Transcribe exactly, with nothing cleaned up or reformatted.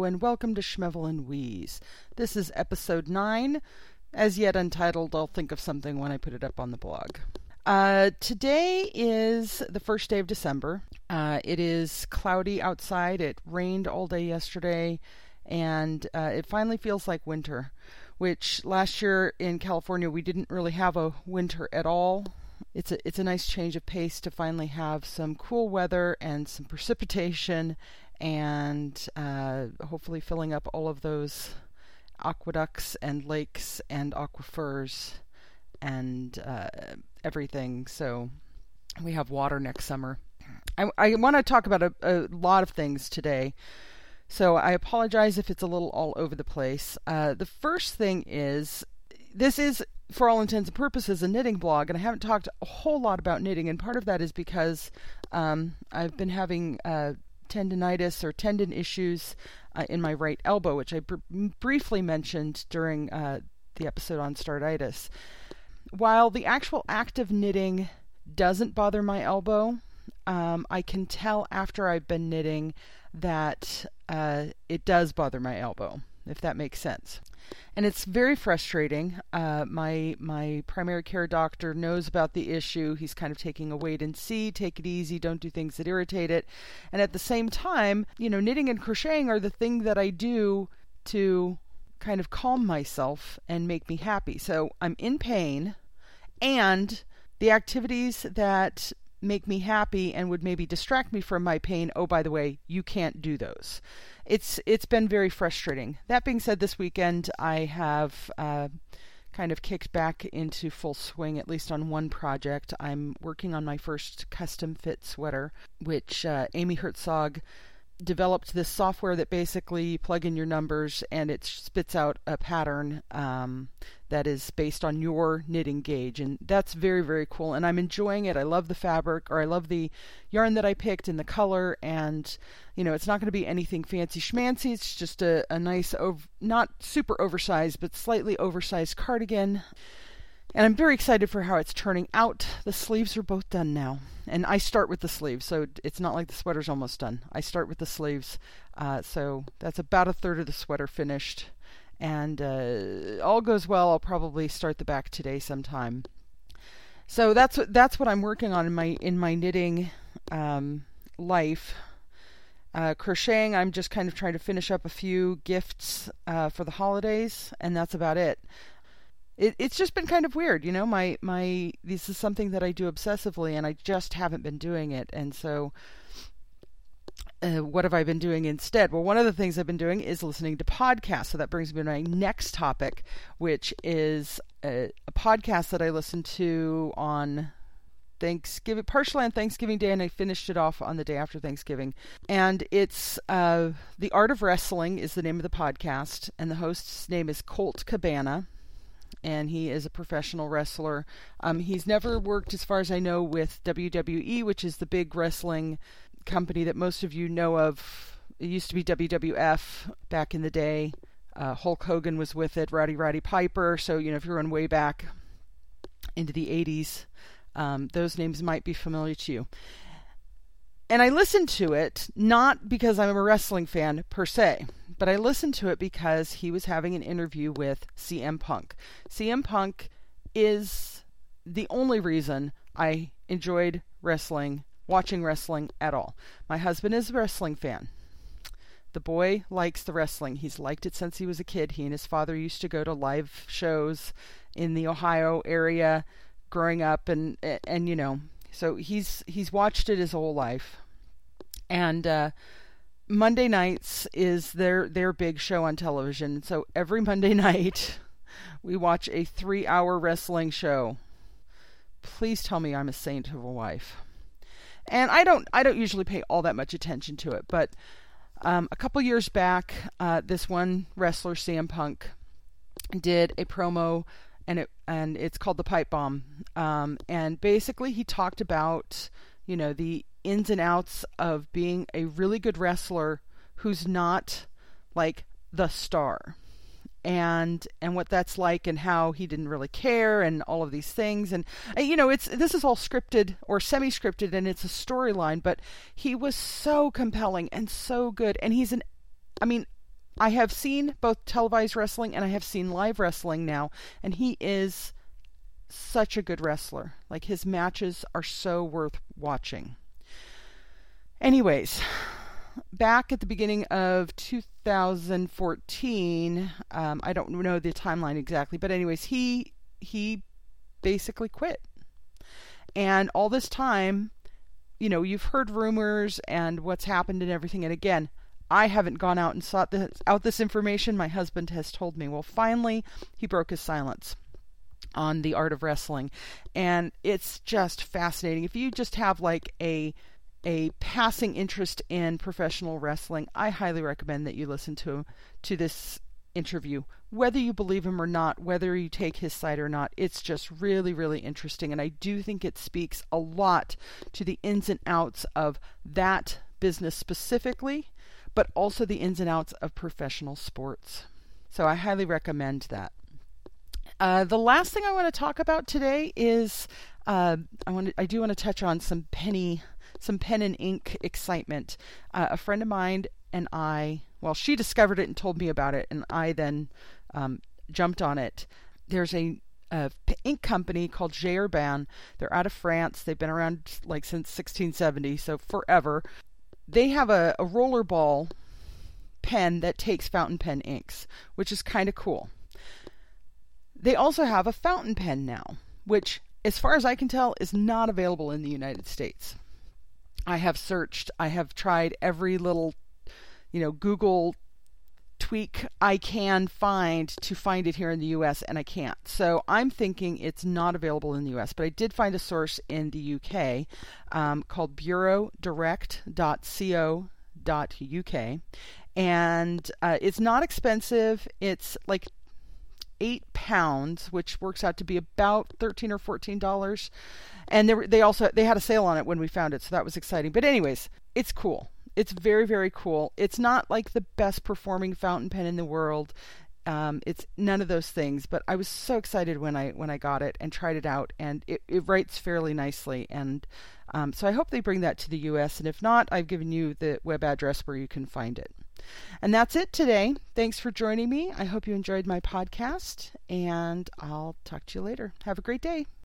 and welcome to Schmevel and Wheeze. This is episode nine, as yet untitled. I'll think of something when I put it up on the blog. Uh, today is the first day of December. Uh, it is cloudy outside. It rained all day yesterday, and uh, it finally feels like winter, which last year in California we didn't really have a winter at all. It's a, it's a nice change of pace to finally have some cool weather and some precipitation, and uh, hopefully filling up all of those aqueducts and lakes and aquifers and uh, everything, so we have water next summer. I, I want to talk about a, a lot of things today, so I apologize if it's a little all over the place. Uh, the first thing is, this is, for all intents and purposes, a knitting blog, and I haven't talked a whole lot about knitting, and part of that is because um, I've been having uh, tendinitis or tendon issues uh, in my right elbow, which I br- briefly mentioned during uh, the episode on startitis. While the actual act of knitting doesn't bother my elbow, um, I can tell after I've been knitting that uh, it does bother my elbow, if that makes sense. And it's very frustrating. Uh, my my primary care doctor knows about the issue. He's kind of taking a wait and see, take it easy, don't do things that irritate it. And at the same time, you know, knitting and crocheting are the thing that I do to kind of calm myself and make me happy. So I'm in pain, and the activities that make me happy and would maybe distract me from my pain, oh, by the way, you can't do those. It's it's been very frustrating. That being said, this weekend I have uh, kind of kicked back into full swing, at least on one project. I'm working on my first custom fit sweater, which uh, Amy Herzog developed this software that basically you plug in your numbers and it spits out a pattern um, that is based on your knitting gauge, and that's very, very cool, and I'm enjoying it. I love the fabric, or I love the yarn that I picked and the color, and you know, it's not going to be anything fancy schmancy. It's just a, a nice, ov- not super oversized, but slightly oversized cardigan. And I'm very excited for how it's turning out. The sleeves are both done now. And I start with the sleeves, so it's not like the sweater's almost done. I start with the sleeves. Uh, so that's about a third of the sweater finished. And uh, all goes well, I'll probably start the back today sometime. So that's what that's what I'm working on in my in my knitting um, life. Uh, crocheting, I'm just kind of trying to finish up a few gifts uh, for the holidays, and that's about it. It, it's just been kind of weird, you know, my, my, this is something that I do obsessively, and I just haven't been doing it, and so, uh, what have I been doing instead? Well, one of the things I've been doing is listening to podcasts, so that brings me to my next topic, which is a, a podcast that I listened to on Thanksgiving, partially on Thanksgiving Day, and I finished it off on the day after Thanksgiving, and it's, uh, The Art of Wrestling is the name of the podcast, and the host's name is Colt Cabana, and he is a professional wrestler. Um, he's never worked, as far as I know, with W W E, which is the big wrestling company that most of you know of. It used to be W W F back in the day. Uh, Hulk Hogan was with it, Rowdy Roddy Piper. So, you know, if you're going way back into the eighties, um, those names might be familiar to you. And I listened to it, not because I'm a wrestling fan per se, but I listened to it because he was having an interview with C M Punk. C M Punk is the only reason I enjoyed wrestling, watching wrestling at all. My husband is a wrestling fan. The boy likes the wrestling. He's liked it since he was a kid. He and his father used to go to live shows in the Ohio area growing up, and, and you know, so he's he's watched it his whole life. And uh, Monday nights is their their big show on television. So every Monday night we watch a three-hour wrestling show. Please tell me I'm a saint of a wife. And I don't I don't usually pay all that much attention to it, but um, a couple years back, uh, this one wrestler, C M Punk, did a promo, and it and it's called the Pipe Bomb. Um, and basically, he talked about, you know, the ins and outs of being a really good wrestler who's not like the star, and and what that's like, and how he didn't really care, and all of these things. And you know, it's this is all scripted or semi-scripted, and it's a storyline, but he was so compelling and so good, and he's an I mean I have seen both televised wrestling and I have seen live wrestling now, and he is such a good wrestler. Like, his matches are so worth watching. Anyways, back at the beginning of two thousand fourteen, um, I don't know the timeline exactly, but anyways, he he basically quit. And all this time, you know, you've heard rumors and what's happened and everything. And again, I haven't gone out and sought this, out this information. My husband has told me. Well, finally, he broke his silence on the art of wrestling. And it's just fascinating. If you just have like a a passing interest in professional wrestling, I highly recommend that you listen to to this interview. Whether you believe him or not, whether you take his side or not, it's just really, really interesting. And I do think it speaks a lot to the ins and outs of that business specifically, but also the ins and outs of professional sports. So I highly recommend that. Uh, the last thing I want to talk about today is uh, I want to, I do want to touch on some penny some pen and ink excitement. Uh, a friend of mine and I, well, she discovered it and told me about it, and I then um, jumped on it. There's a, a ink company called J. Herbin. They're out of France. They've been around like since sixteen seventy, so forever. They have a, a rollerball pen that takes fountain pen inks, which is kind of cool. They also have a fountain pen now, which, as far as I can tell, is not available in the United States. I have searched, I have tried every little, you know, Google tweak I can find to find it here in the U S, and I can't. So I'm thinking it's not available in the U S, but I did find a source in the U K um, called bureau direct dot co dot U K, and uh, it's not expensive. It's like eight pounds, which works out to be about thirteen or fourteen dollars. And they were, they also they had a sale on it when we found it, so that was exciting. But anyways, it's cool. It's very, very cool. It's not like the best performing fountain pen in the world. Um, it's none of those things. But I was so excited when I when I got it and tried it out, and it, it writes fairly nicely. And um, so I hope they bring that to the U S. And if not, I've given you the web address where you can find it. And that's it today. Thanks for joining me. I hope you enjoyed my podcast, and I'll talk to you later. Have a great day.